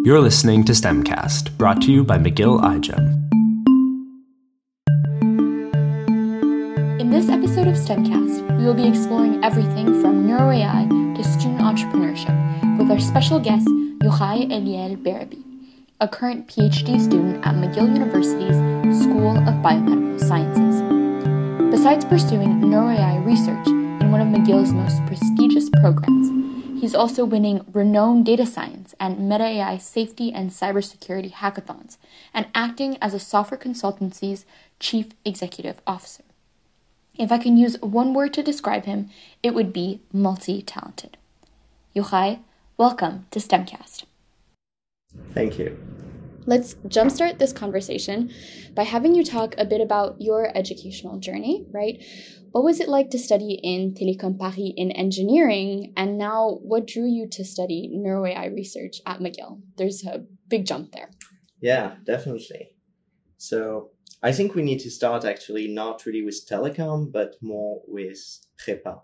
You're listening to STEMcast, brought to you by McGill iGEM. In this episode of STEMcast, we will be exploring everything from NeuroAI to student entrepreneurship with our special guest, Yochai Eliel Barabi, a current PhD student at McGill University's School of Biomedical Sciences. Besides pursuing NeuroAI research in one of McGill's most prestigious programs, he's also winning renowned data science and MetaAI safety and cybersecurity hackathons, and acting as a software consultancy's chief executive officer. If I can use one word to describe him, it would be multi-talented. Yochai, welcome to STEMcast. Thank you. Let's jumpstart this conversation by having you talk a bit about your educational journey, right? What was it like to study in Télécom Paris in engineering, and now what drew you to study NeuroAI research at McGill? There's a big jump there. Yeah, definitely. So I think we need to start actually not really with telecom, but more with prépa.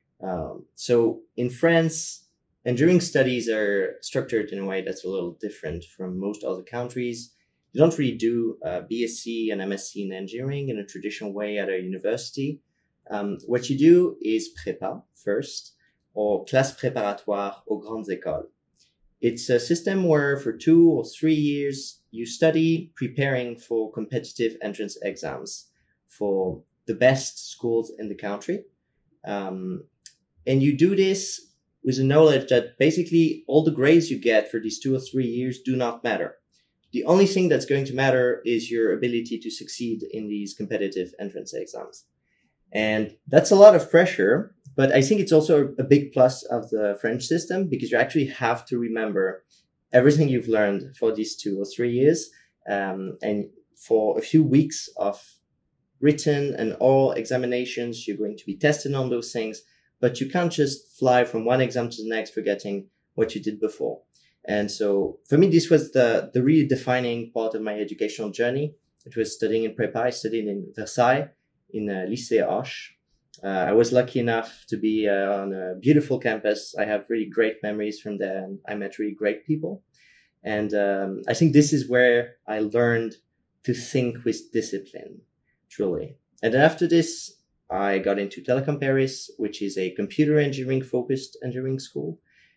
So in France, engineering studies are structured in a way that's a little different from most other countries. You don't really do BSc and MSc in engineering in a traditional way at a university. What you do is prépa first, or classe préparatoire aux grandes écoles. It's a system where for 2 or 3 years, you study preparing for competitive entrance exams for the best schools in the country. And you do this with the knowledge that basically all the grades you get for these 2 or 3 years do not matter. The only thing that's going to matter is your ability to succeed in these competitive entrance exams. And that's a lot of pressure, but I think it's also a big plus of the French system because you actually have to remember everything you've learned for these 2 or 3 years. And for a few weeks of written and oral examinations, you're going to be tested on those things. But you can't just fly from one exam to the next, forgetting what you did before. And so for me, this was the really defining part of my educational journey. It was studying in prépa. I studied in Versailles, in Lycée Hoche. I was lucky enough to be on a beautiful campus. I have really great memories from there, and I met really great people. And I think this is where I learned to think with discipline, truly. And then after this, I got into Télécom Paris, which is a computer engineering-focused engineering school.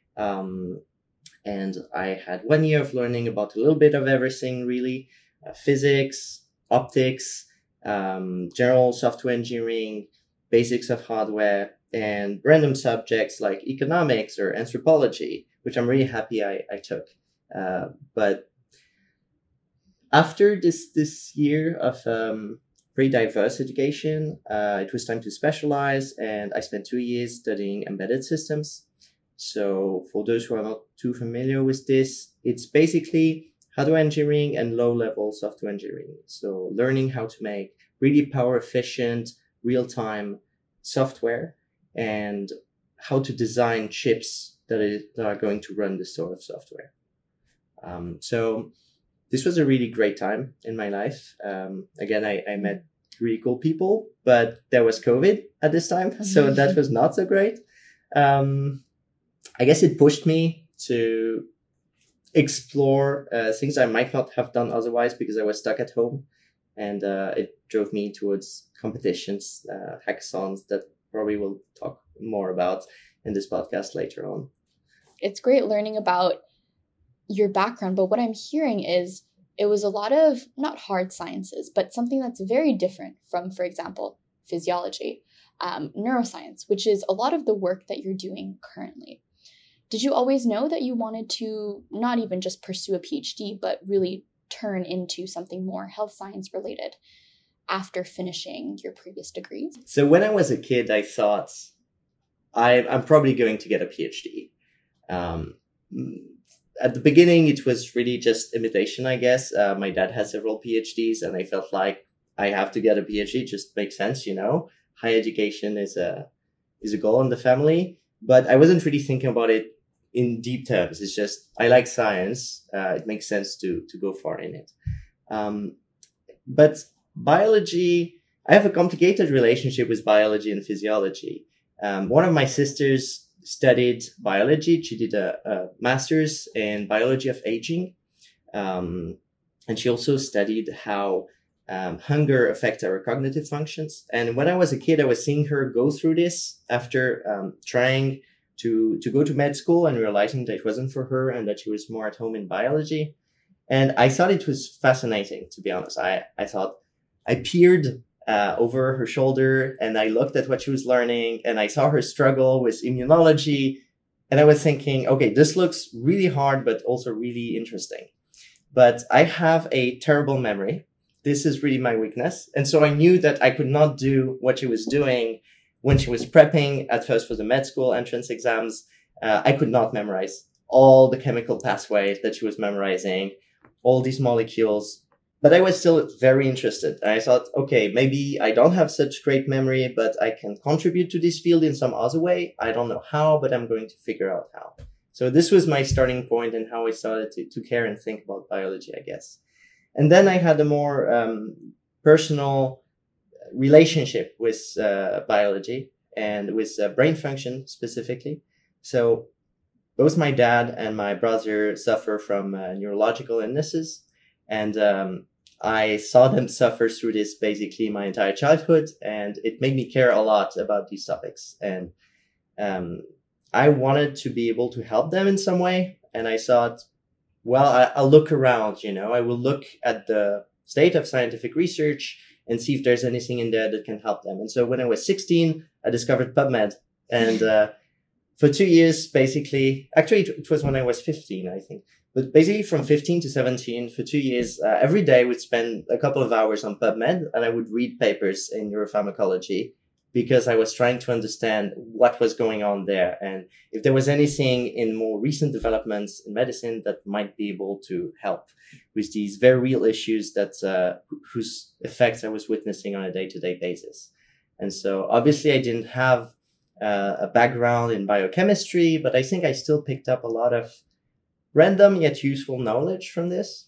And I had 1 year of learning about a little bit of everything, really. Physics, optics, general software engineering, basics of hardware, and random subjects like economics or anthropology, which I'm really happy I took. But after this year of pretty diverse education, it was time to specialize, and I spent 2 years studying embedded systems. So for those who are not too familiar with this, it's basically hardware engineering and low-level software engineering. So learning how to make really power-efficient, real-time software and how to design chips that are going to run this sort of software. So this was a really great time in my life. Again, I met really cool people, but there was COVID at this time, so that was not so great. I guess it pushed me to explore things I might not have done otherwise because I was stuck at home, and it drove me towards competitions, hackathons that probably we'll talk more about in this podcast later on. It's great learning about your background, but what I'm hearing is it was a lot of not hard sciences, but something that's very different from, for example, physiology, neuroscience, which is a lot of the work that you're doing currently. Did you always know that you wanted to not even just pursue a PhD, but really turn into something more health science related after finishing your previous degrees? So when I was a kid, I thought I'm probably going to get a PhD. At the beginning, it was really just imitation, I guess. My dad has several PhDs, and I felt like I have to get a PhD. It just makes sense, you know. Higher education is a goal in the family, but I wasn't really thinking about it in deep terms. It's just I like science. It makes sense to go far in it. But biology, I have a complicated relationship with biology and physiology. One of my sisters studied biology. She did a master's in biology of aging. And she also studied how hunger affects our cognitive functions. And when I was a kid, I was seeing her go through this after trying to go to med school and realizing that it wasn't for her and that she was more at home in biology. And I thought it was fascinating, to be honest. I thought I peered over her shoulder and I looked at what she was learning and I saw her struggle with immunology. And I was thinking, okay, this looks really hard, but also really interesting. But I have a terrible memory. This is really my weakness. And so I knew that I could not do what she was doing when she was prepping at first for the med school entrance exams. I could not memorize all the chemical pathways that she was memorizing, all these molecules. But I was still very interested. And I thought, okay, maybe I don't have such great memory, but I can contribute to this field in some other way. I don't know how, but I'm going to figure out how. So this was my starting point and how I started to care and think about biology, I guess. And then I had a more personal relationship with biology and with brain function specifically. So both my dad and my brother suffer from neurological illnesses. And I saw them suffer through this basically my entire childhood, and it made me care a lot about these topics. And I wanted to be able to help them in some way. And I thought, well, I'll look around, I will look at the state of scientific research and see if there's anything in there that can help them. And so when I was 16, I discovered PubMed. And for 2 years, basically, actually, it was when I was 15, I think. But basically from 15 to 17, for 2 years, every day I would spend a couple of hours on PubMed and I would read papers in neuropharmacology because I was trying to understand what was going on there and if there was anything in more recent developments in medicine that might be able to help with these very real issues that whose effects I was witnessing on a day-to-day basis. And so obviously I didn't have a background in biochemistry, but I think I still picked up a lot of random yet useful knowledge from this.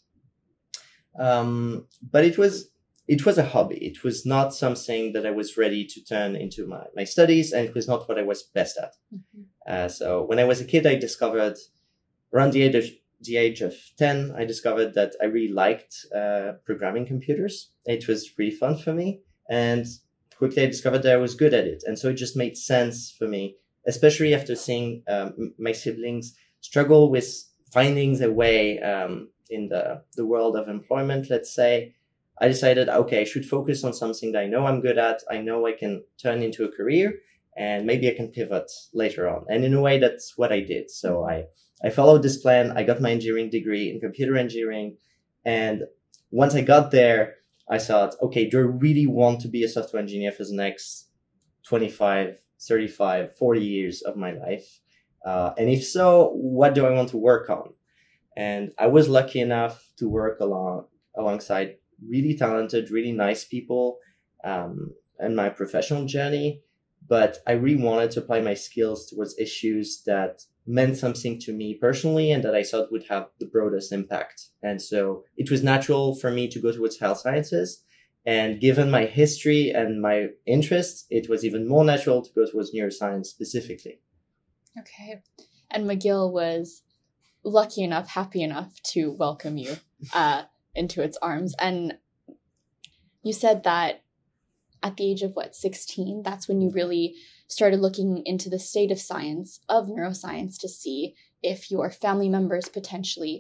But it was a hobby. It was not something that I was ready to turn into my studies, and it was not what I was best at. Mm-hmm. So when I was a kid, I discovered around the age of 10, I discovered that I really liked programming computers. It was really fun for me. And quickly I discovered that I was good at it. And so it just made sense for me, especially after seeing my siblings struggle with finding their way in the world of employment, let's say. I decided, okay, I should focus on something that I know I'm good at. I know I can turn into a career and maybe I can pivot later on. And in a way, that's what I did. So I followed this plan. I got my engineering degree in computer engineering. And once I got there, I thought, okay, do I really want to be a software engineer for the next 25, 35, 40 years of my life? And if so, what do I want to work on? And I was lucky enough to work alongside really talented, really nice people in my professional journey. But I really wanted to apply my skills towards issues that meant something to me personally and that I thought would have the broadest impact. And so it was natural for me to go towards health sciences. And given my history and my interests, it was even more natural to go towards neuroscience specifically. Okay. And McGill was lucky enough, happy enough to welcome you into its arms. And you said that at the age of 16, that's when you really started looking into the state of science, of neuroscience, to see if your family members potentially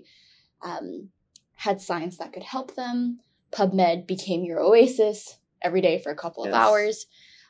had science that could help them. PubMed became your oasis every day for a couple of hours.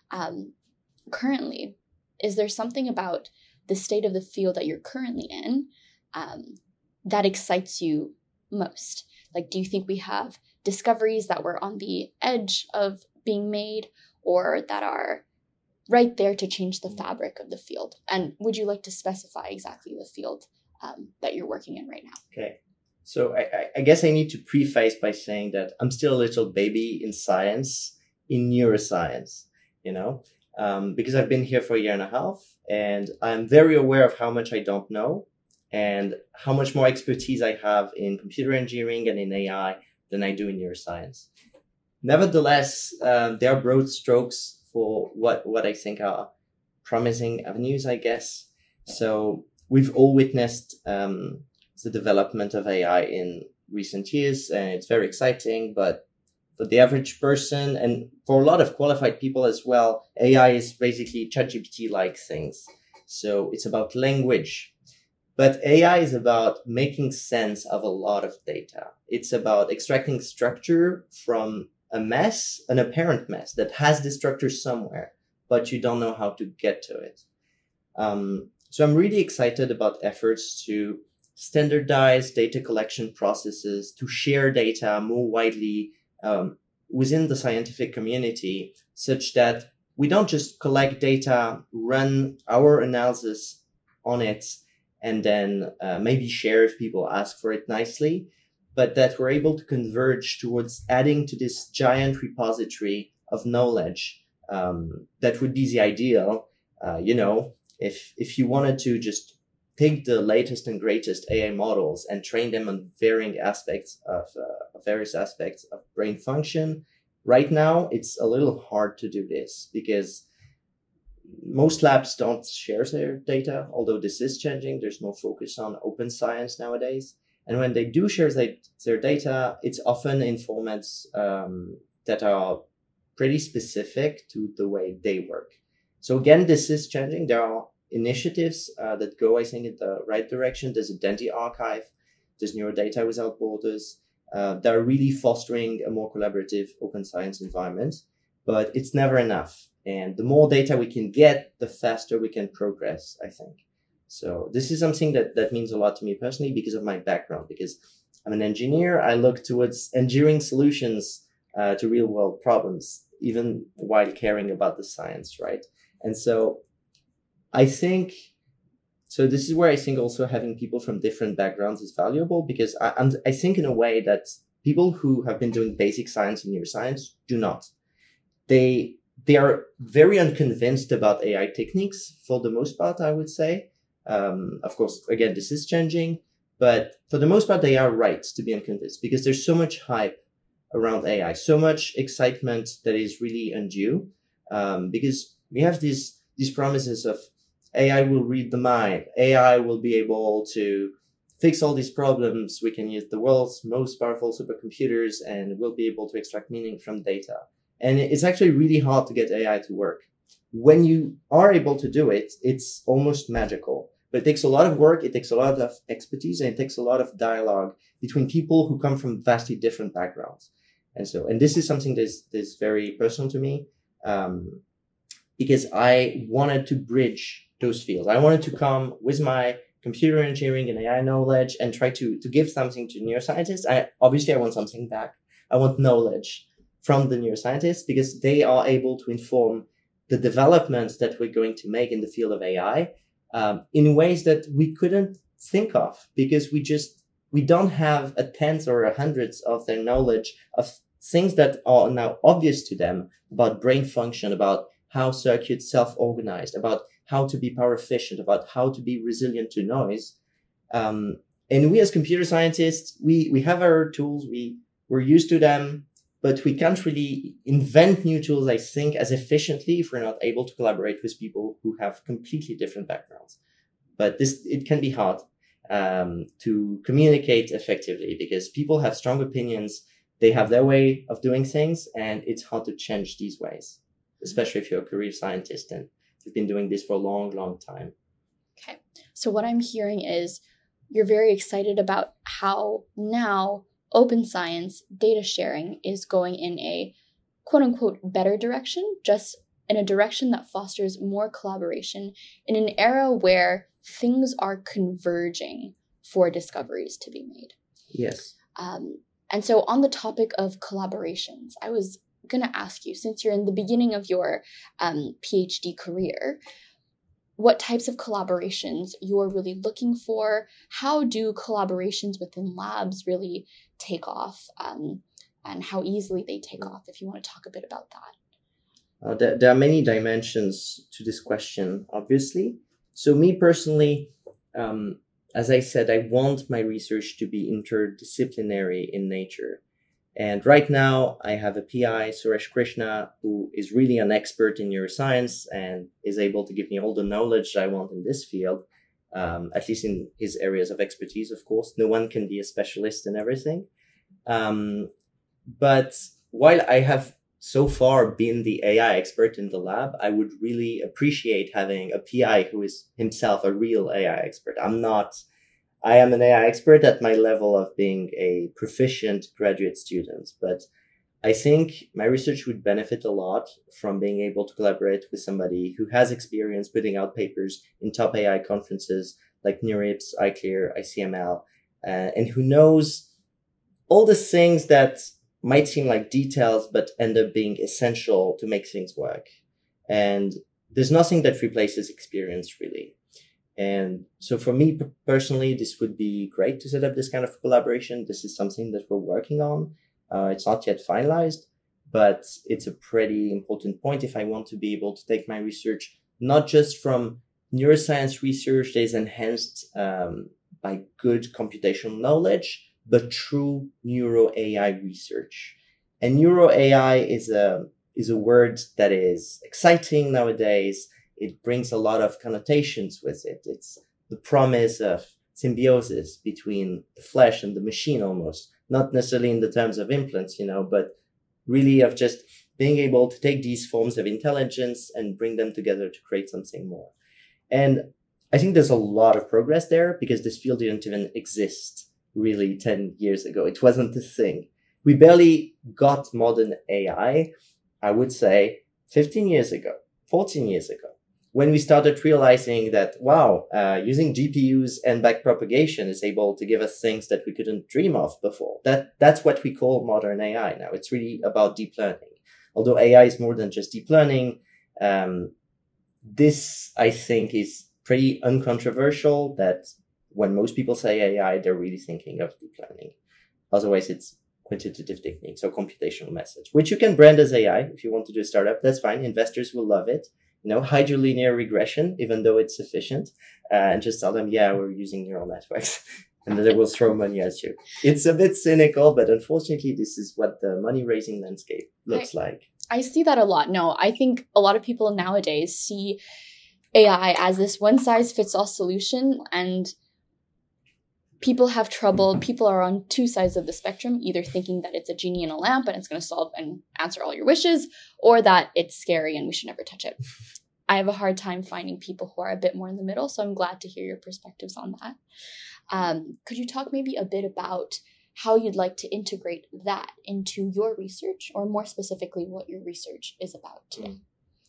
Currently, is there something about the state of the field that you're currently in that excites you most? Like, do you think we have discoveries that were on the edge of being made or that are right there to change the fabric of the field? And would you like to specify exactly the field that you're working in right now? Okay. So I guess I need to preface by saying that I'm still a little baby in science, in neuroscience, because I've been here for a year and a half and I'm very aware of how much I don't know and how much more expertise I have in computer engineering and in AI than I do in neuroscience. Nevertheless, there are broad strokes for what I think are promising avenues, I guess. So we've all witnessed the development of AI in recent years, and it's very exciting. But for the average person, and for a lot of qualified people as well, AI is basically ChatGPT-like things. So it's about language. But AI is about making sense of a lot of data. It's about extracting structure from a mess, an apparent mess that has the structure somewhere, but you don't know how to get to it. So I'm really excited about efforts to standardize data collection processes, to share data more widely within the scientific community, such that we don't just collect data, run our analysis on it, and then maybe share if people ask for it nicely, but that we're able to converge towards adding to this giant repository of knowledge. That would be the ideal. If you wanted to just take the latest and greatest AI models and train them on various aspects of brain function, right now it's a little hard to do this because most labs don't share their data, although this is changing. There's more focus on open science nowadays. And when they do share their data, it's often in formats that are pretty specific to the way they work. So again, this is changing. There are initiatives that go, I think, in the right direction. There's a Denti archive. There's Neurodata Without Borders. That are really fostering a more collaborative open science environment. But it's never enough. And the more data we can get, the faster we can progress, I think. So this is something that means a lot to me personally because of my background, because I'm an engineer. I look towards engineering solutions to real world problems, even while caring about the science, right? And so this is where I think also having people from different backgrounds is valuable, because I think in a way that people who have been doing basic science and neuroscience do not. They are very unconvinced about AI techniques for the most part, I would say. Of course, again, this is changing, but for the most part, they are right to be unconvinced because there's so much hype around AI, so much excitement that is really undue, because we have these promises of AI will read the mind, AI will be able to fix all these problems, we can use the world's most powerful supercomputers, and we'll be able to extract meaning from data. And it's actually really hard to get AI to work. When you are able to do it, it's almost magical. But it takes a lot of work, it takes a lot of expertise, and it takes a lot of dialogue between people who come from vastly different backgrounds. And this is something that's very personal to me, because I wanted to bridge those fields. I wanted to come with my computer engineering and AI knowledge and try to give something to neuroscientists. I want something back. I want knowledge from the neuroscientists because they are able to inform the developments that we're going to make in the field of AI in ways that we couldn't think of because we don't have a tenth or a hundredth of their knowledge of things that are now obvious to them about brain function, about how circuits self-organized, about how to be power efficient, about how to be resilient to noise. And we as computer scientists, we have our tools, we're used to them, but we can't really invent new tools, I think, as efficiently if we're not able to collaborate with people who have completely different backgrounds. But it can be hard to communicate effectively because people have strong opinions. They have their way of doing things, and it's hard to change these ways, especially if you're a career scientist and you've been doing this for a long, long time. Okay. So what I'm hearing is you're very excited about how now open science data sharing is going in a quote unquote better direction, just in a direction that fosters more collaboration in an era where things are converging for discoveries to be made. Yes. And so on the topic of collaborations, I was going to ask you, since you're in the beginning of your PhD career, what types of collaborations you're really looking for? How do collaborations within labs really take off, and how easily they take off, if you want to talk a bit about that? There are many dimensions to this question, obviously. So me personally, as I said, I want my research to be interdisciplinary in nature. And right now I have a PI, Suresh Krishna, who is really an expert in neuroscience and is able to give me all the knowledge I want in this field. at least in his areas of expertise, of course. No one can be a specialist in everything. But while I have so far been the AI expert in the lab, I would really appreciate having a PI who is himself a real AI expert. I am an AI expert at my level of being a proficient graduate student, but I think my research would benefit a lot from being able to collaborate with somebody who has experience putting out papers in top AI conferences like NeurIPS, iClear, ICML, and who knows all the things that might seem like details, but end up being essential to make things work. And there's nothing that replaces experience, really. And so for me personally, this would be great to set up this kind of collaboration. This is something that we're working on. It's not yet finalized, but it's a pretty important point if I want to be able to take my research, not just from neuroscience research that is enhanced by good computational knowledge, but true neuro AI research. And neuro AI is a word that is exciting nowadays. It brings a lot of connotations with it. It's the promise of symbiosis between the flesh and the machine almost, not necessarily in the terms of implants, but really of just being able to take these forms of intelligence and bring them together to create something more. And I think there's a lot of progress there because this field didn't even exist really 10 years ago. It wasn't a thing. We barely got modern AI, I would say, 15 years ago, 14 years ago, when we started realizing that, wow, using GPUs and backpropagation is able to give us things that we couldn't dream of before. That's what we call modern AI now. It's really about deep learning. Although AI is more than just deep learning, this, I think, is pretty uncontroversial that when most people say AI, they're really thinking of deep learning. Otherwise, it's quantitative techniques or computational methods, which you can brand as AI. If you want to do a startup, that's fine. Investors will love it. Hide your linear regression, even though it's sufficient, and just tell them, yeah, we're using neural networks, and then they will throw money at you. It's a bit cynical, but unfortunately, this is what the money-raising landscape looks like. I see that a lot. No, I think a lot of people nowadays see AI as this one-size-fits-all solution, and people have trouble. People are on two sides of the spectrum, either thinking that it's a genie in a lamp and it's going to solve and answer all your wishes, or that it's scary and we should never touch it. I have a hard time finding people who are a bit more in the middle, so I'm glad to hear your perspectives on that. Could you talk maybe a bit about how you'd like to integrate that into your research, or more specifically, what your research is about today?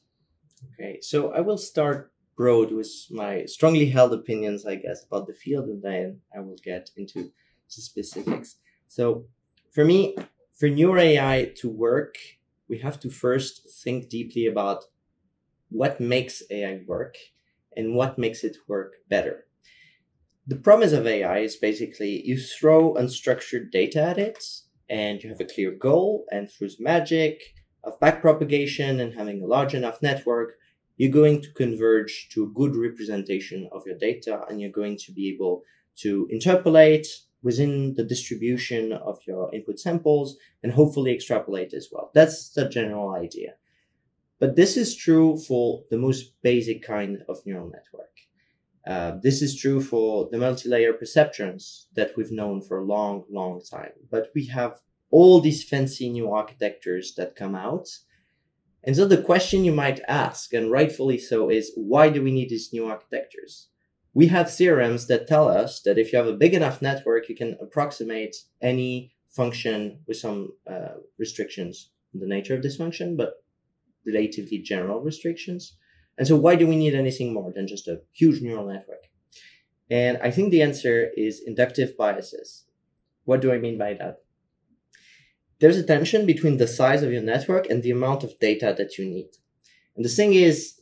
Okay, so I will start broad with my strongly held opinions, I guess, about the field, and then I will get into the specifics. So for me, for neuro AI to work, we have to first think deeply about what makes AI work and what makes it work better. The promise of AI is basically you throw unstructured data at it and you have a clear goal, and through magic of backpropagation and having a large enough network, you're going to converge to a good representation of your data, and you're going to be able to interpolate within the distribution of your input samples and hopefully extrapolate as well. That's the general idea. But this is true for the most basic kind of neural network. This is true for the multi-layer perceptrons that we've known for a long, long time. But we have all these fancy new architectures that come out. And so the question you might ask, and rightfully so, is why do we need these new architectures? We have theorems that tell us that if you have a big enough network, you can approximate any function with some restrictions in the nature of this function, but relatively general restrictions. And so why do we need anything more than just a huge neural network? And I think the answer is inductive biases. What do I mean by that? There's a tension between the size of your network and the amount of data that you need. And the thing is,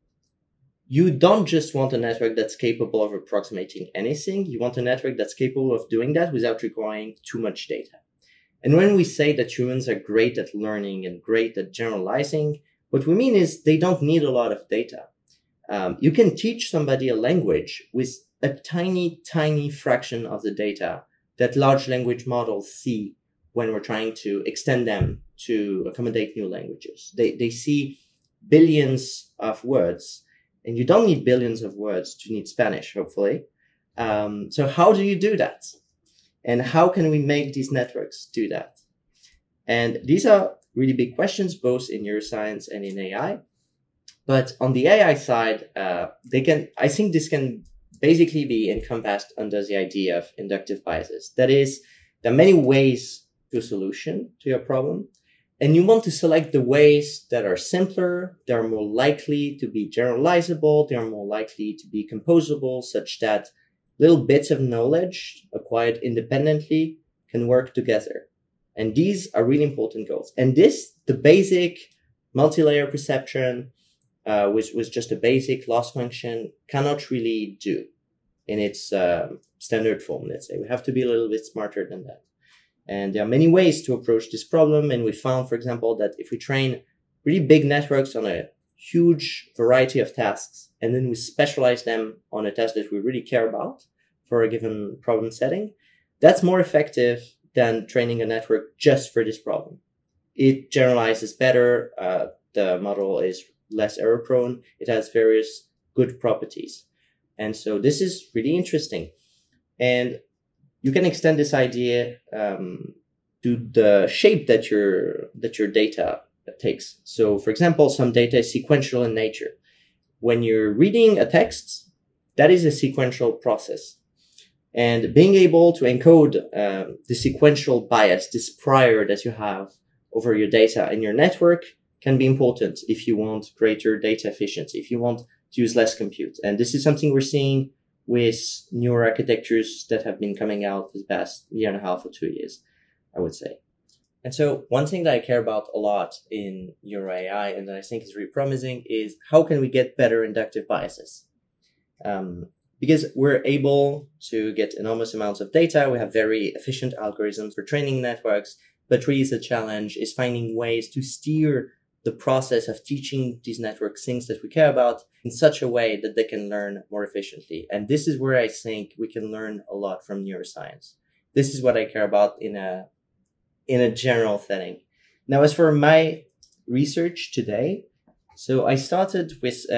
you don't just want a network that's capable of approximating anything. You want a network that's capable of doing that without requiring too much data. And when we say that humans are great at learning and great at generalizing, what we mean is they don't need a lot of data. You can teach somebody a language with a tiny, tiny fraction of the data that large language models see when we're trying to extend them to accommodate new languages. They see billions of words, And you don't need billions of words to need Spanish, hopefully. So how do you do that? And how can we make these networks do that? And these are really big questions, both in neuroscience and in AI. But on the AI side, I think this can basically be encompassed under the idea of inductive biases. That is, there are many ways to a solution to your problem. And you want to select the ways that are simpler, that are more likely to be generalizable, they are more likely to be composable, such that little bits of knowledge acquired independently can work together. And these are really important goals. And the basic multi-layer perception, which was just a basic loss function, cannot really do in its standard form, let's say. We have to be a little bit smarter than that. And there are many ways to approach this problem. And we found, for example, that if we train really big networks on a huge variety of tasks, and then we specialize them on a task that we really care about for a given problem setting, that's more effective than training a network just for this problem. It generalizes better. The model is less error prone. It has various good properties. And so this is really interesting. And you can extend this idea to the shape that your data takes. So, for example, some data is sequential in nature. When you're reading a text, that is a sequential process. And being able to encode the sequential bias, this prior that you have over your data in your network, can be important if you want greater data efficiency, if you want to use less compute. And this is something we're seeing with newer architectures that have been coming out this past year and a half or 2 years, I would say. And so one thing that I care about a lot in Neuro AI and that I think is really promising is how can we get better inductive biases? Because we're able to get enormous amounts of data. We have very efficient algorithms for training networks, but really the challenge is finding ways to steer the process of teaching these networks things that we care about in such a way that they can learn more efficiently. And this is where I think we can learn a lot from neuroscience. This is what I care about in a general setting. Now, as for my research today, so I started with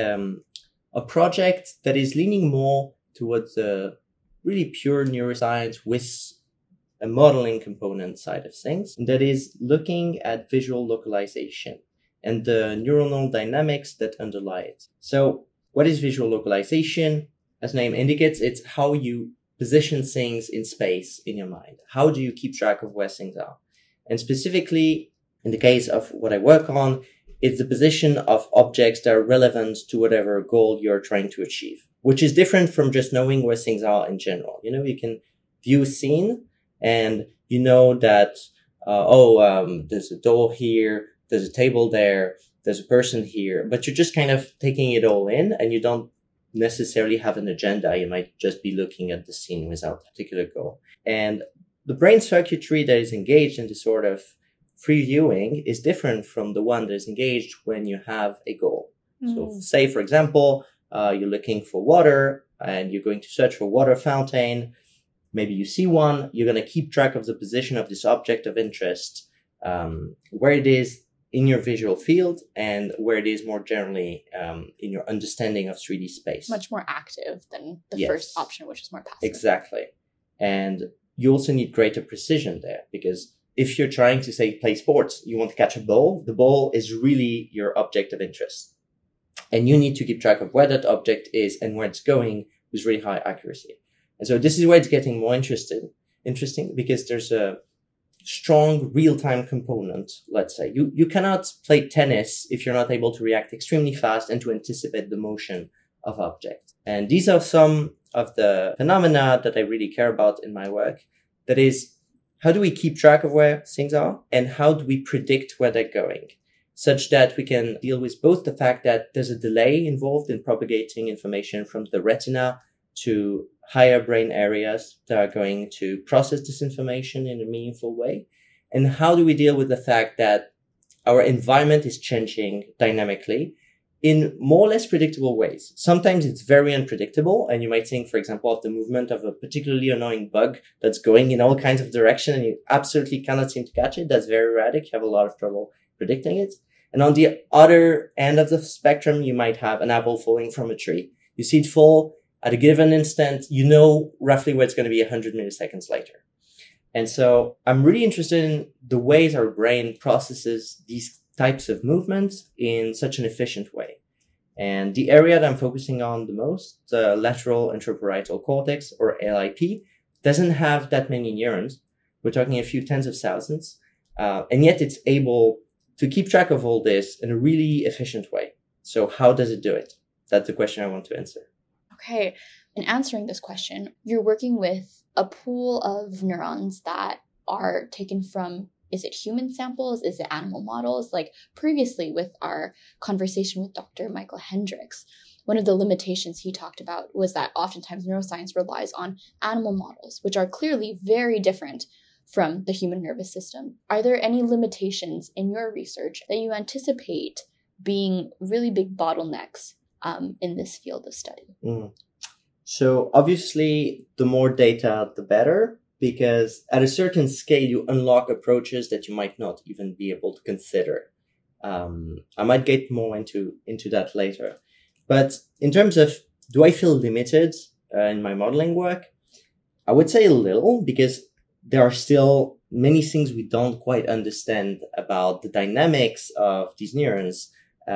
a project that is leaning more towards the really pure neuroscience with a modeling component side of things. And that is looking at visual localization and the neuronal dynamics that underlie it. So what is visual localization? As the name indicates, it's how you position things in space in your mind. How do you keep track of where things are? And specifically, in the case of what I work on, it's the position of objects that are relevant to whatever goal you're trying to achieve, which is different from just knowing where things are in general. You know, you can view a scene and you know that, there's a door here, there's a table there, there's a person here, but you're just kind of taking it all in and you don't necessarily have an agenda. You might just be looking at the scene without a particular goal. And the brain circuitry that is engaged in this sort of free viewing is different from the one that is engaged when you have a goal. So say, for example, you're looking for water and you're going to search for water fountain. Maybe you see one, you're going to keep track of the position of this object of interest, where it is in your visual field and where it is more generally in your understanding of 3D space. Much more active than the first option, which is more passive. Exactly. And you also need greater precision there because if you're trying to, say, play sports, you want to catch a ball, the ball is really your object of interest. And you need to keep track of where that object is and where it's going with really high accuracy. And so this is where it's getting more interesting because there's a strong real-time component, let's say. You cannot play tennis if you're not able to react extremely fast and to anticipate the motion of objects. And these are some of the phenomena that I really care about in my work. That is, how do we keep track of where things are and how do we predict where they're going such that we can deal with both the fact that there's a delay involved in propagating information from the retina to higher brain areas that are going to process this information in a meaningful way. And how do we deal with the fact that our environment is changing dynamically in more or less predictable ways? Sometimes it's very unpredictable. And you might think, for example, of the movement of a particularly annoying bug that's going in all kinds of direction and you absolutely cannot seem to catch it. That's very erratic. You have a lot of trouble predicting it. And on the other end of the spectrum, you might have an apple falling from a tree. You see it fall at a given instant, you know roughly where it's going to be 100 milliseconds later. And so I'm really interested in the ways our brain processes these types of movements in such an efficient way. And the area that I'm focusing on the most, the lateral interparietal cortex, or LIP, doesn't have that many neurons. We're talking a few tens of thousands. And yet it's able to keep track of all this in a really efficient way. So how does it do it? That's the question I want to answer. Okay. In answering this question, you're working with a pool of neurons that are taken from, is it human samples? Is it animal models? Like previously with our conversation with Dr. Michael Hendricks, one of the limitations he talked about was that oftentimes neuroscience relies on animal models, which are clearly very different from the human nervous system. Are there any limitations in your research that you anticipate being really big bottlenecks in this field of study? So obviously, the more data, the better, because at a certain scale, you unlock approaches that you might not even be able to consider. I might get more into that later. But in terms of, do I feel limited in my modeling work? I would say a little, because there are still many things we don't quite understand about the dynamics of these neurons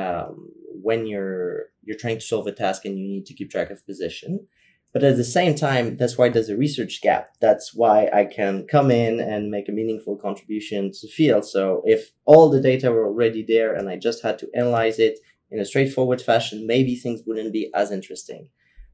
when you're trying to solve a task and you need to keep track of position. But at the same time, that's why there's a research gap. That's why I can come in and make a meaningful contribution to the field. So if all the data were already there and I just had to analyze it in a straightforward fashion, maybe things wouldn't be as interesting.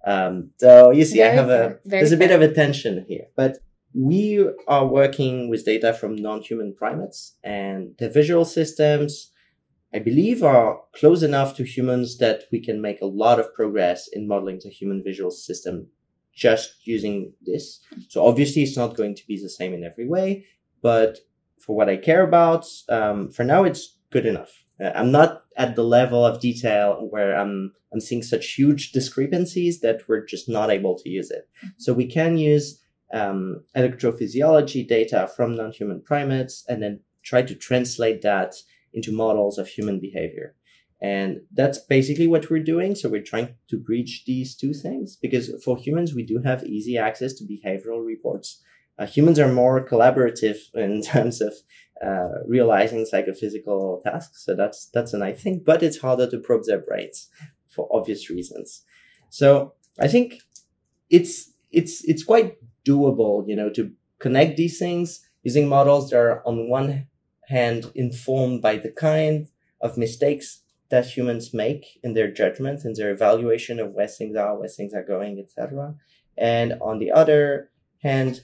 So you see, there's a bit of a tension here. But we are working with data from non-human primates, and the visual systems, I believe, are close enough to humans that we can make a lot of progress in modeling the human visual system just using this. So obviously it's not going to be the same in every way, but for what I care about, for now it's good enough. I'm not at the level of detail where I'm seeing such huge discrepancies that we're just not able to use it. So we can use electrophysiology data from non-human primates and then try to translate that into models of human behavior. And that's basically what we're doing. So we're trying to bridge these two things, because for humans, we do have easy access to behavioral reports. Humans are more collaborative in terms of realizing psychophysical tasks. So that's a nice thing, but it's harder to probe their brains for obvious reasons. So I think it's quite doable, to connect these things using models that are on one hand informed by the kind of mistakes that humans make in their judgment, in their evaluation of where things are going, etc. And on the other hand,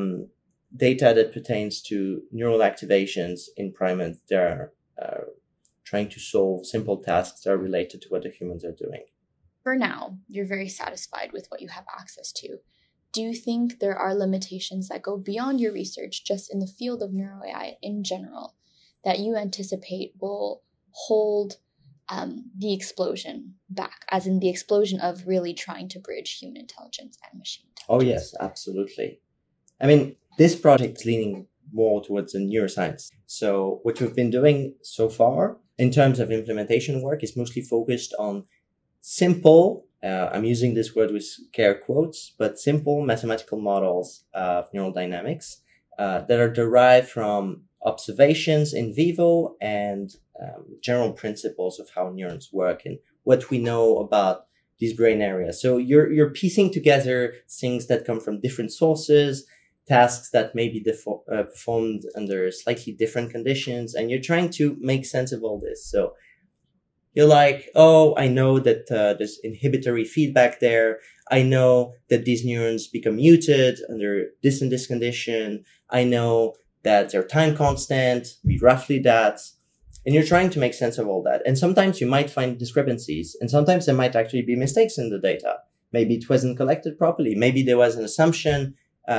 data that pertains to neural activations in primates that are trying to solve simple tasks that are related to what the humans are doing. For now, you're very satisfied with what you have access to. Do you think there are limitations that go beyond your research just in the field of neuro AI in general that you anticipate will hold the explosion back, as in the explosion of really trying to bridge human intelligence and machine intelligence? Oh, yes, absolutely. I mean, this project is leaning more towards the neuroscience. So what we've been doing so far in terms of implementation work is mostly focused on simple, I'm using this word with scare quotes, but simple mathematical models of neural dynamics that are derived from observations in vivo and general principles of how neurons work and what we know about these brain areas. So you're piecing together things that come from different sources, tasks that may be performed under slightly different conditions, and you're trying to make sense of all this. So you're like, oh, I know that there's inhibitory feedback there. I know that these neurons become muted under this and this condition. I know that their time constant be roughly that. And you're trying to make sense of all that. And sometimes you might find discrepancies, and sometimes there might actually be mistakes in the data. Maybe it wasn't collected properly. Maybe there was an assumption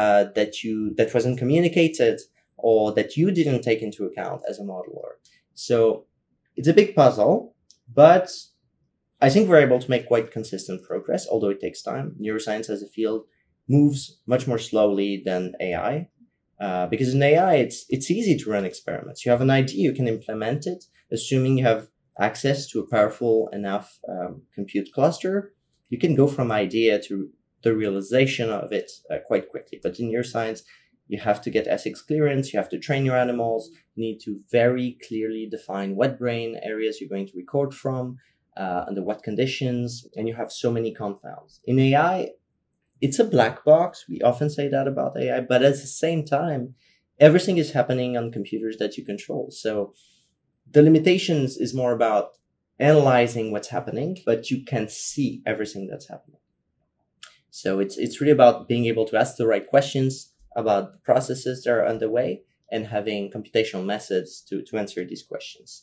that wasn't communicated, or that you didn't take into account as a modeler. So it's a big puzzle, but I think we're able to make quite consistent progress, although it takes time. Neuroscience as a field moves much more slowly than AI. Because in AI, it's easy to run experiments. You have an idea, you can implement it, assuming you have access to a powerful enough compute cluster. You can go from idea to the realization of it quite quickly. But in neuroscience, you have to get ethics clearance, you have to train your animals, you need to very clearly define what brain areas you're going to record from, under what conditions, and you have so many confounds. In AI, it's a black box. We often say that about AI, but at the same time, everything is happening on computers that you control. So the limitations is more about analyzing what's happening, but you can see everything that's happening. So it's really about being able to ask the right questions about the processes that are underway and having computational methods to answer these questions.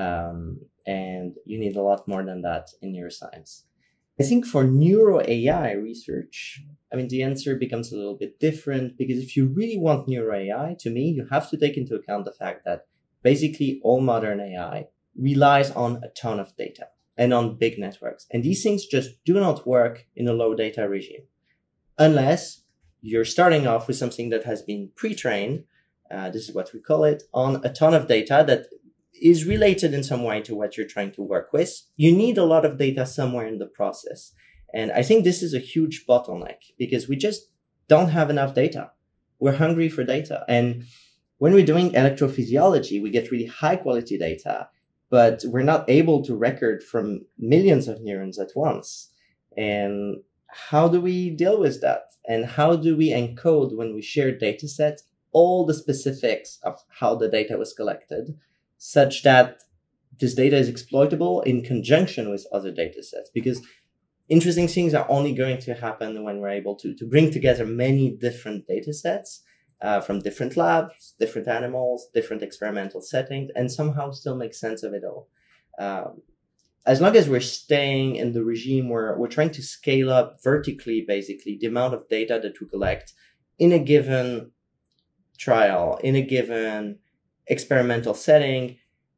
And you need a lot more than that in neuroscience. I think for neuro AI research, the answer becomes a little bit different, because if you really want neuro AI, to me, you have to take into account the fact that basically all modern AI relies on a ton of data and on big networks. And these things just do not work in a low data regime unless you're starting off with something that has been pre-trained. This is what we call it, on a ton of data that is related in some way to what you're trying to work with. You need a lot of data somewhere in the process. And I think this is a huge bottleneck because we just don't have enough data. We're hungry for data. And when we're doing electrophysiology, we get really high quality data, but we're not able to record from millions of neurons at once. And how do we deal with that? And how do we encode, when we share data sets, all the specifics of how the data was collected, such that this data is exploitable in conjunction with other data sets? Because interesting things are only going to happen when we're able to bring together many different data sets from different labs, different animals, different experimental settings, and somehow still make sense of it all. As long as we're staying in the regime where we're trying to scale up vertically, basically, the amount of data that we collect in a given trial, in a given experimental setting,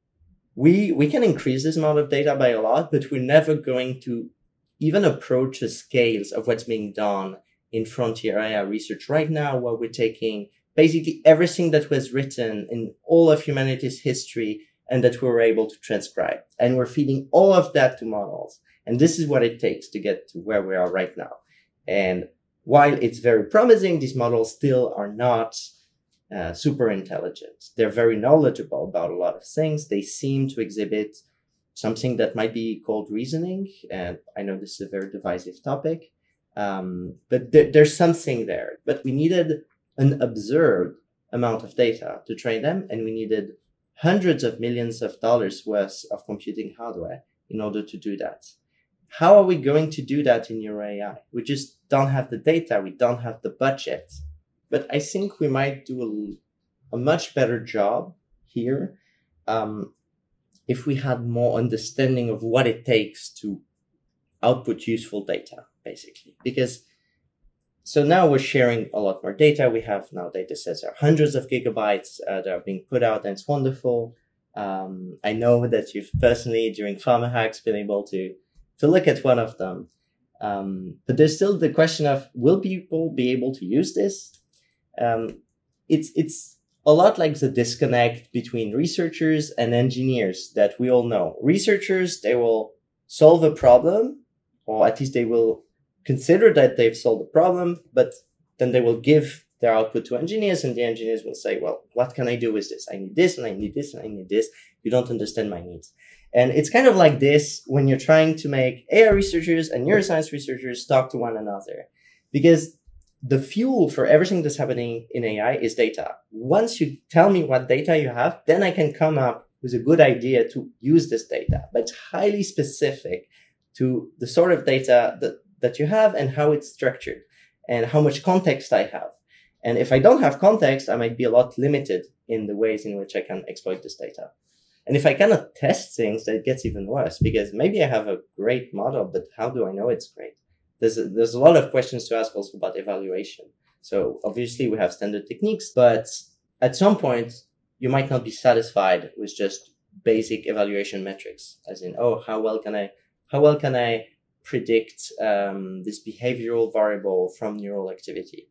we can increase this amount of data by a lot, but we're never going to even approach the scales of what's being done in frontier AI research right now, where we're taking basically everything that was written in all of humanity's history and that we were able to transcribe. And we're feeding all of that to models. And this is what it takes to get to where we are right now. And while it's very promising, these models still are not super intelligent. They're very knowledgeable about a lot of things. They seem to exhibit something that might be called reasoning. And I know this is a very divisive topic, but there's something there. But we needed an observed amount of data to train them, and we needed hundreds of millions of dollars worth of computing hardware in order to do that. How are we going to do that in neuro AI? We just don't have the data. We don't have the budget. But I think we might do a much better job here if we had more understanding of what it takes to output useful data, basically. Because so now we're sharing a lot more data. We have now data sets that are hundreds of gigabytes that are being put out, and it's wonderful. I know that you've personally, during Pharma Hacks, been able to look at one of them. But there's still the question of, will people be able to use this? It's a lot like the disconnect between researchers and engineers that we all know. Researchers, they will solve a problem, or at least they will consider that they've solved the problem, but then they will give their output to engineers, and the engineers will say, well, what can I do with this? I need this, and I need this, and I need this. You don't understand my needs. And it's kind of like this when you're trying to make AI researchers and neuroscience researchers talk to one another. Because the fuel for everything that's happening in AI is data. Once you tell me what data you have, then I can come up with a good idea to use this data. But it's highly specific to the sort of data that you have and how it's structured and how much context I have. And if I don't have context, I might be a lot limited in the ways in which I can exploit this data. And if I cannot test things, that gets even worse, because maybe I have a great model, but how do I know it's great? There's a lot of questions to ask also about evaluation. So obviously we have standard techniques, but at some point you might not be satisfied with just basic evaluation metrics, as in, how well can I predict this behavioral variable from neural activity?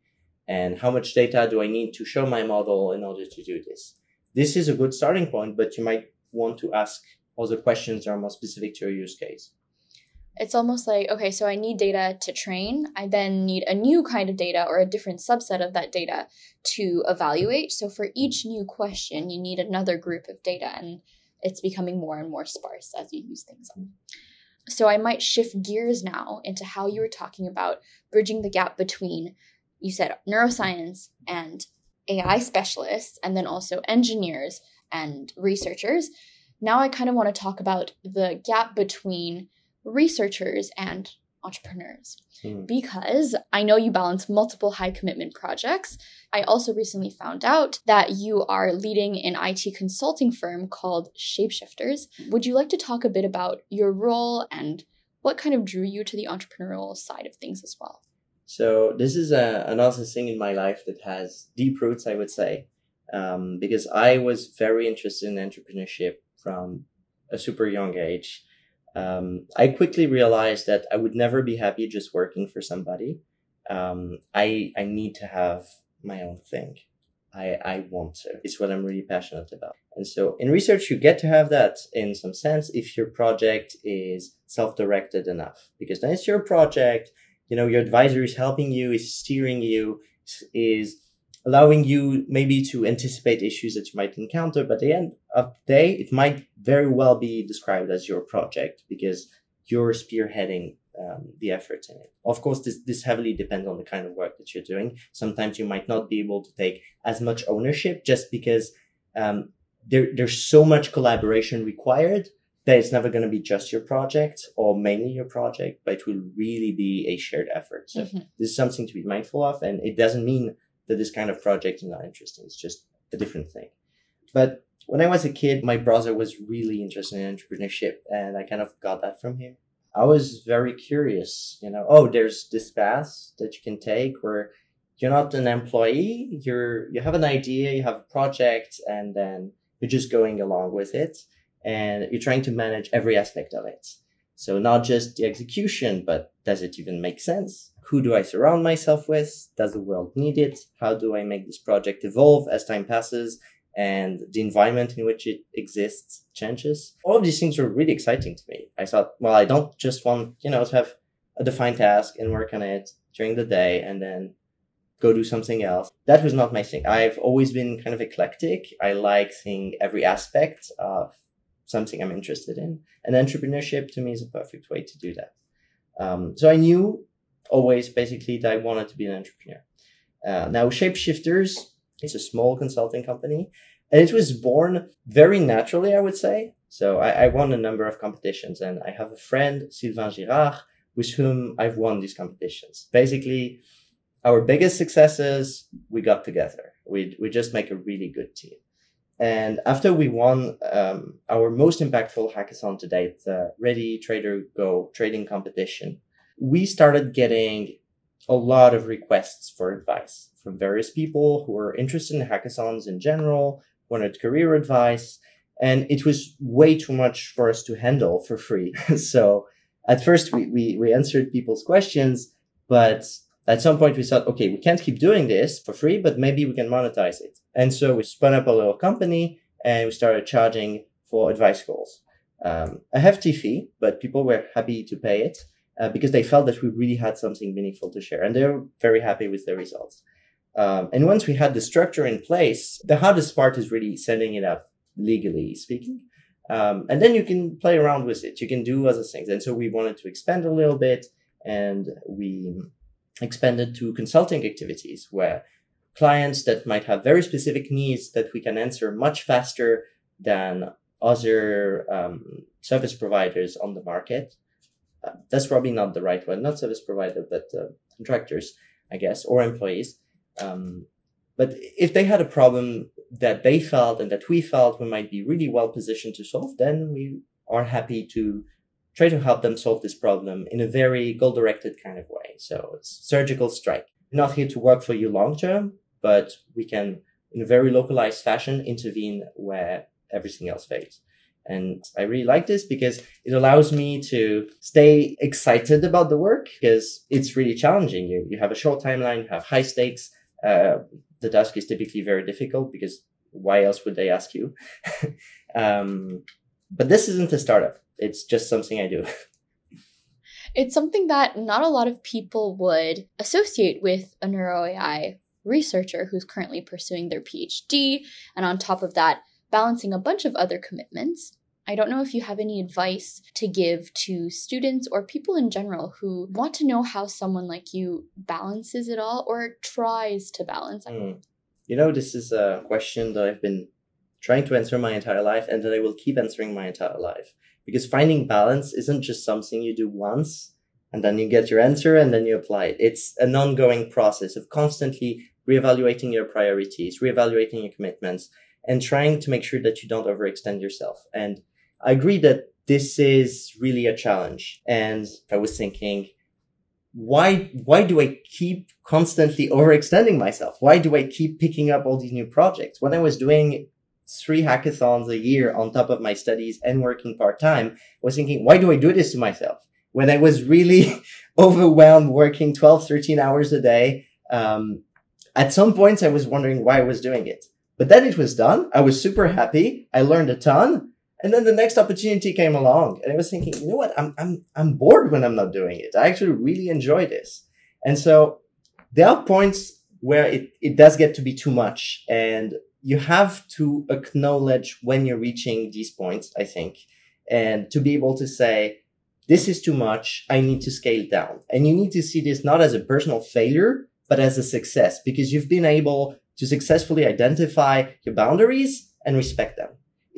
And how much data do I need to show my model in order to do this? This is a good starting point, but you might want to ask other questions that are more specific to your use case. It's almost like, okay, so I need data to train. I then need a new kind of data or a different subset of that data to evaluate. So for each new question, you need another group of data, and it's becoming more and more sparse as you use things up. So I might shift gears now into how you were talking about bridging the gap between, you said, neuroscience and AI specialists, and then also engineers and researchers. Now I kind of want to talk about the gap between researchers and entrepreneurs, because I know you balance multiple high commitment projects. I also recently found out that you are leading an IT consulting firm called Shapeshifters. Would you like to talk a bit about your role and what kind of drew you to the entrepreneurial side of things as well? So this is another thing in my life that has deep roots, I would say, because I was very interested in entrepreneurship from a super young age. I quickly realized that I would never be happy just working for somebody. I need to have my own thing. I want to. It's what I'm really passionate about. And so in research, you get to have that in some sense if your project is self-directed enough, because then it's your project. You know, your advisor is helping you, is steering you, is allowing you maybe to anticipate issues that you might encounter. But at the end of the day, it might very well be described as your project because you're spearheading the effort in it. Of course, this heavily depends on the kind of work that you're doing. Sometimes you might not be able to take as much ownership just because there's so much collaboration required that it's never going to be just your project or mainly your project, but it will really be a shared effort. So this is something to be mindful of. And it doesn't mean that this kind of project is not interesting. It's just a different thing. But when I was a kid, my brother was really interested in entrepreneurship, and I kind of got that from him. I was very curious, there's this path that you can take where you're not an employee, you have an idea, you have a project, and then you're just going along with it, and you're trying to manage every aspect of it. So not just the execution, but does it even make sense? Who do I surround myself with? Does the world need it? How do I make this project evolve as time passes and the environment in which it exists changes? All of these things were really exciting to me. I thought, well, I don't just want, to have a defined task and work on it during the day and then go do something else. That was not my thing. I've always been kind of eclectic. I like seeing every aspect of something I'm interested in. And entrepreneurship to me is a perfect way to do that. So I knew always basically that I wanted to be an entrepreneur. Now Shapeshifters, it's a small consulting company, and it was born very naturally, I would say. So I won a number of competitions, and I have a friend, Sylvain Girard, with whom I've won these competitions. Basically, our biggest successes, we got together. We just make a really good team. And after we won our most impactful hackathon to date, the Ready Trader Go trading competition, we started getting a lot of requests for advice from various people who were interested in hackathons in general, wanted career advice, and it was way too much for us to handle for free. So at first we answered people's questions, but at some point we thought, okay, we can't keep doing this for free, but maybe we can monetize it. And so we spun up a little company and we started charging for advice calls. A hefty fee, but people were happy to pay it because they felt that we really had something meaningful to share, and they were very happy with the results. And once we had the structure in place, the hardest part is really setting it up, legally speaking. And then you can play around with it. You can do other things. And so we wanted to expand a little bit, and we expanded to consulting activities where clients that might have very specific needs that we can answer much faster than other service providers on the market. That's probably not the right one, not service provider, but contractors, I guess, or employees. But if they had a problem that they felt and that we felt we might be really well positioned to solve, then we are happy to try to help them solve this problem in a very goal-directed kind of way. So it's surgical strike. We're not here to work for you long-term, but we can, in a very localized fashion, intervene where everything else fails. And I really like this because it allows me to stay excited about the work because it's really challenging. You have a short timeline, you have high stakes, the task is typically very difficult because why else would they ask you? But this isn't a startup. It's just something I do. It's something that not a lot of people would associate with a neuro-AI researcher who's currently pursuing their PhD, and on top of that, balancing a bunch of other commitments. I don't know if you have any advice to give to students or people in general who want to know how someone like you balances it all or tries to balance it. This is a question that I've been trying to answer my entire life and that I will keep answering my entire life. Because finding balance isn't just something you do once and then you get your answer and then you apply it. It's an ongoing process of constantly reevaluating your priorities, reevaluating your commitments, and trying to make sure that you don't overextend yourself. And I agree that this is really a challenge. And I was thinking, why do I keep constantly overextending myself? Why do I keep picking up all these new projects? When I was doing 3 hackathons a year on top of my studies and working part-time, I was thinking, why do I do this to myself? When I was really overwhelmed working 12, 13 hours a day, at some points I was wondering why I was doing it. But then it was done. I was super happy. I learned a ton. And then the next opportunity came along and I was thinking, you know what? I'm bored when I'm not doing it. I actually really enjoy this. And so there are points where it does get to be too much, and you have to acknowledge when you're reaching these points, I think, and to be able to say, this is too much. I need to scale down. And you need to see this not as a personal failure, but as a success, because you've been able to successfully identify your boundaries and respect them.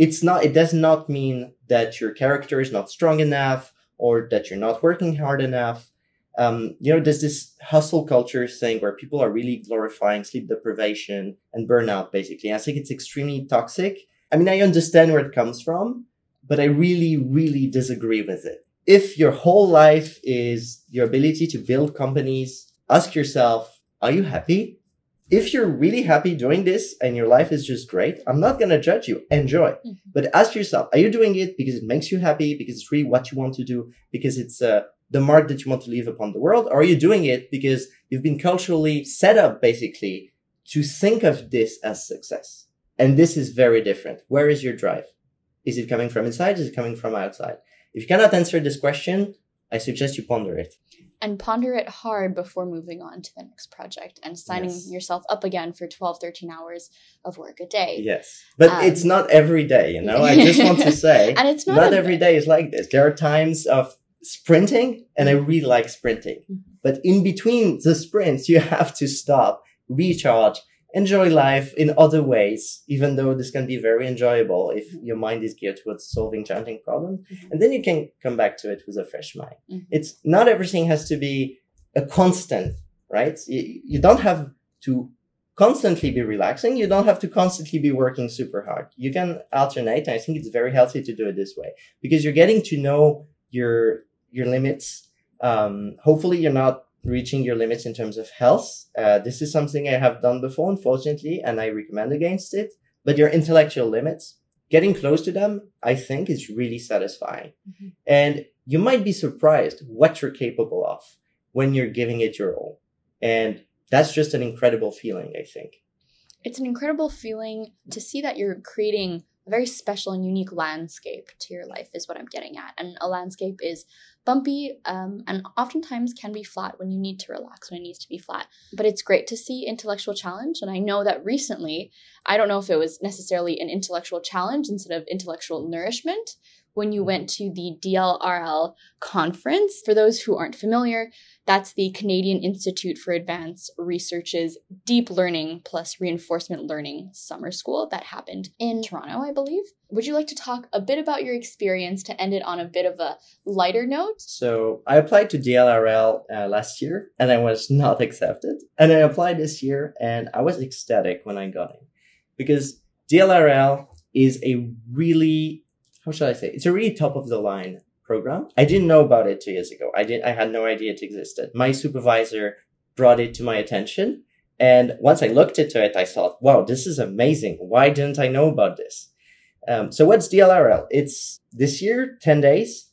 It does not mean that your character is not strong enough or that you're not working hard enough. There's this hustle culture thing where people are really glorifying sleep deprivation and burnout, basically. I think it's extremely toxic. I mean, I understand where it comes from, but I really, really disagree with it. If your whole life is your ability to build companies, ask yourself, are you happy? If you're really happy doing this and your life is just great, I'm not going to judge you. Enjoy. Mm-hmm. But ask yourself, are you doing it because it makes you happy, because it's really what you want to do, because it's the mark that you want to leave upon the world? Or are you doing it because you've been culturally set up, basically, to think of this as success? And this is very different. Where is your drive? Is it coming from inside? Is it coming from outside? If you cannot answer this question, I suggest you ponder it. And ponder it hard before moving on to the next project and signing yourself up again for 12, 13 hours of work a day. Yes. But it's not every day, I just want to say, and it's not every day is like this. There are times of sprinting, and I really like sprinting. Mm-hmm. But in between the sprints, you have to stop, recharge, enjoy life in other ways, even though this can be very enjoyable if your mind is geared towards solving challenging problems. Mm-hmm. And then you can come back to it with a fresh mind. Mm-hmm. It's not everything has to be a constant, right? You don't have to constantly be relaxing. You don't have to constantly be working super hard. You can alternate. And I think it's very healthy to do it this way because you're getting to know your limits. Hopefully you're not reaching your limits in terms of health. This is something I have done before, unfortunately, and I recommend against it. But your intellectual limits, getting close to them, I think is really satisfying. Mm-hmm. And you might be surprised what you're capable of when you're giving it your all. And that's just an incredible feeling, I think. It's an incredible feeling to see that you're creating a very special and unique landscape to your life is what I'm getting at. And a landscape is bumpy and oftentimes can be flat when you need to relax, when it needs to be flat. But it's great to see intellectual challenge. And I know that recently, I don't know if it was necessarily an intellectual challenge instead of intellectual nourishment, when you went to the DLRL conference. For those who aren't familiar, that's the Canadian Institute for Advanced Research's Deep Learning plus Reinforcement Learning summer school that happened in Toronto, I believe. Would you like to talk a bit about your experience to end it on a bit of a lighter note? So I applied to DLRL last year and I was not accepted. And I applied this year and I was ecstatic when I got in because DLRL is a really, how should I say? It's a really top of the line program. I didn't know about it 2 years ago. I had no idea it existed. My supervisor brought it to my attention. And once I looked into it, I thought, wow, this is amazing. Why didn't I know about this? So what's DLRL? It's this year, 10 days.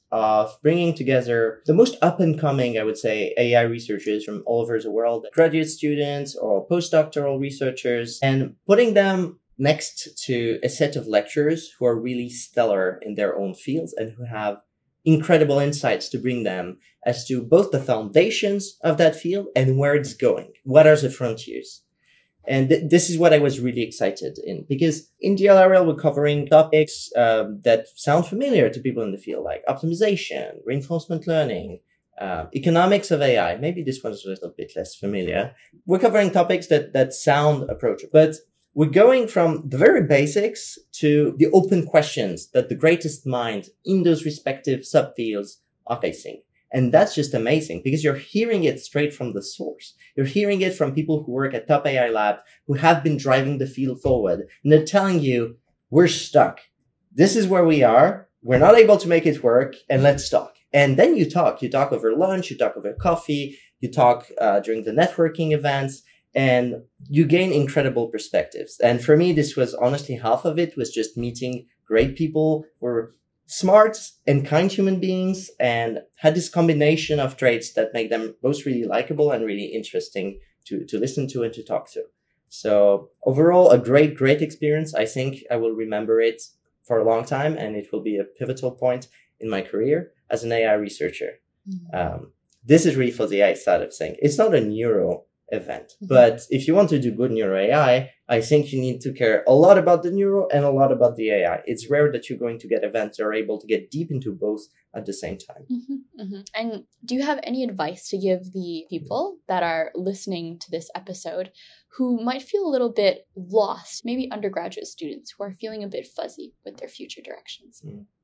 of bringing together the most up-and-coming, I would say, AI researchers from all over the world, graduate students or postdoctoral researchers, and putting them next to a set of lecturers who are really stellar in their own fields and who have incredible insights to bring them as to both the foundations of that field and where it's going. What are the frontiers? And this is what I was really excited in, because in DLRL, we're covering topics that sound familiar to people in the field, like optimization, reinforcement learning, economics of AI. Maybe this one's a little bit less familiar. We're covering topics that sound approachable, but we're going from the very basics to the open questions that the greatest minds in those respective subfields are facing. And that's just amazing because you're hearing it straight from the source. You're hearing it from people who work at Top AI Lab, who have been driving the field forward. And they're telling you, we're stuck. This is where we are. We're not able to make it work. And let's talk. And then you talk. You talk over lunch. You talk over coffee. You talk during the networking events. And you gain incredible perspectives. And for me, this was honestly half of it was just meeting great people who were smart and kind human beings and had this combination of traits that make them both really likable and really interesting to listen to and to talk to. So overall, a great experience. I think I will remember it for a long time, and it will be a pivotal point in my career as an AI researcher. Mm-hmm. This is really for the AI side of things. It's not a neuro event. Mm-hmm. But if you want to do good neuro AI, I think you need to care a lot about the neuro and a lot about the AI. It's rare that you're going to get events that are able to get deep into both at the same time. Mm-hmm, mm-hmm. And do you have any advice to give the people that are listening to this episode who might feel a little bit lost, maybe undergraduate students who are feeling a bit fuzzy with their future directions?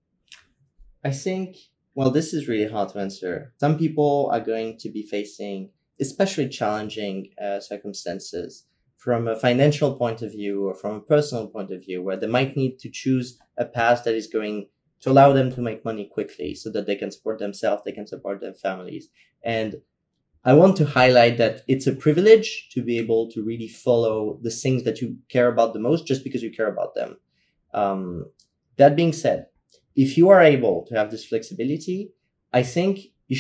I think, well, this is really hard to answer. Some people are going to be facing especially challenging circumstances from a financial point of view or from a personal point of view, where they might need to choose a path that is going to allow them to make money quickly so that they can support themselves, they can support their families. And I want to highlight that it's a privilege to be able to really follow the things that you care about the most just because you care about them. That being said, if you are able to have this flexibility, I think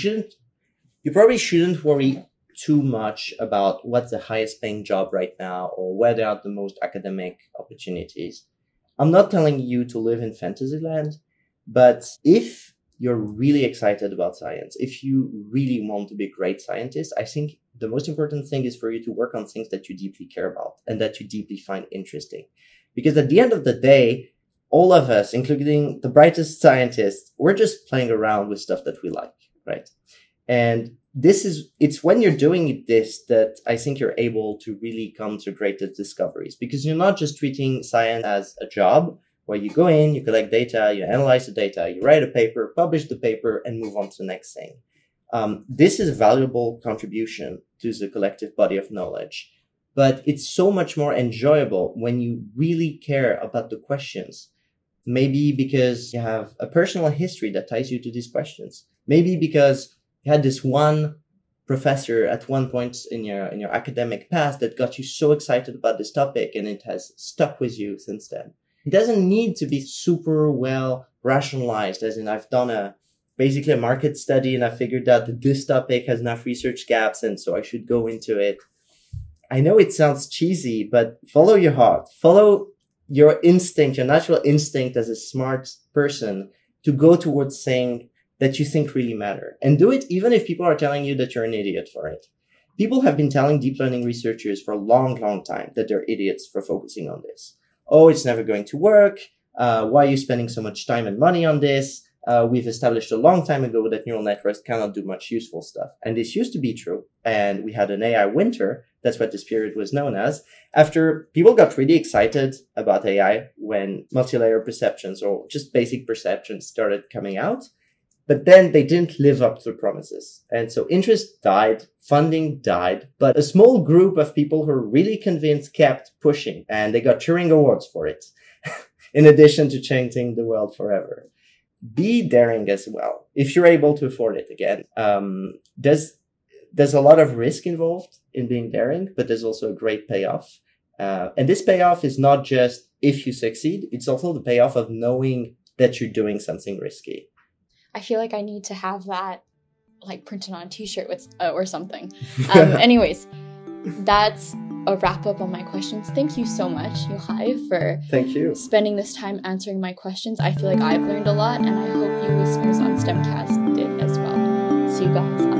you probably shouldn't worry too much about what's the highest paying job right now or where there are the most academic opportunities. I'm not telling you to live in Fantasyland, but if you're really excited about science, if you really want to be a great scientist, I think the most important thing is for you to work on things that you deeply care about and that you deeply find interesting. Because at the end of the day, all of us, including the brightest scientists, we're just playing around with stuff that we like, right? And it's when you're doing this that I think you're able to really come to greatest discoveries, because you're not just treating science as a job where you go in, you collect data, you analyze the data, you write a paper, publish the paper, and move on to the next thing. This is a valuable contribution to the collective body of knowledge, but it's so much more enjoyable when you really care about the questions. Maybe because you have a personal history that ties you to these questions. Maybe because you had this one professor at one point in your academic past that got you so excited about this topic and it has stuck with you since then. It doesn't need to be super well rationalized, as in I've done basically a market study and I figured out that this topic has enough research gaps and so I should go into it. I know it sounds cheesy, but follow your heart. Follow your instinct, your natural instinct as a smart person to go towards saying that you think really matter. And do it even if people are telling you that you're an idiot for it. People have been telling deep learning researchers for a long, long time that they're idiots for focusing on this. Oh, it's never going to work. Why are you spending so much time and money on this? We've established a long time ago that neural networks cannot do much useful stuff. And this used to be true. And we had an AI winter. That's what this period was known as. After people got really excited about AI when multi-layer perceptions or just basic perceptions started coming out. But then they didn't live up to the promises. And so interest died, funding died, but a small group of people who were really convinced kept pushing, and they got Turing Awards for it, in addition to changing the world forever. Be daring as well, if you're able to afford it again. There's a lot of risk involved in being daring, but there's also a great payoff. And this payoff is not just if you succeed, it's also the payoff of knowing that you're doing something risky. I feel like I need to have that like printed on a t-shirt with or something. Anyways, that's a wrap up on my questions. Thank you so much, Yochai, for Thank you. spending this time answering my questions. I feel like I've learned a lot, and I hope you listeners on STEMcast did as well. See you guys.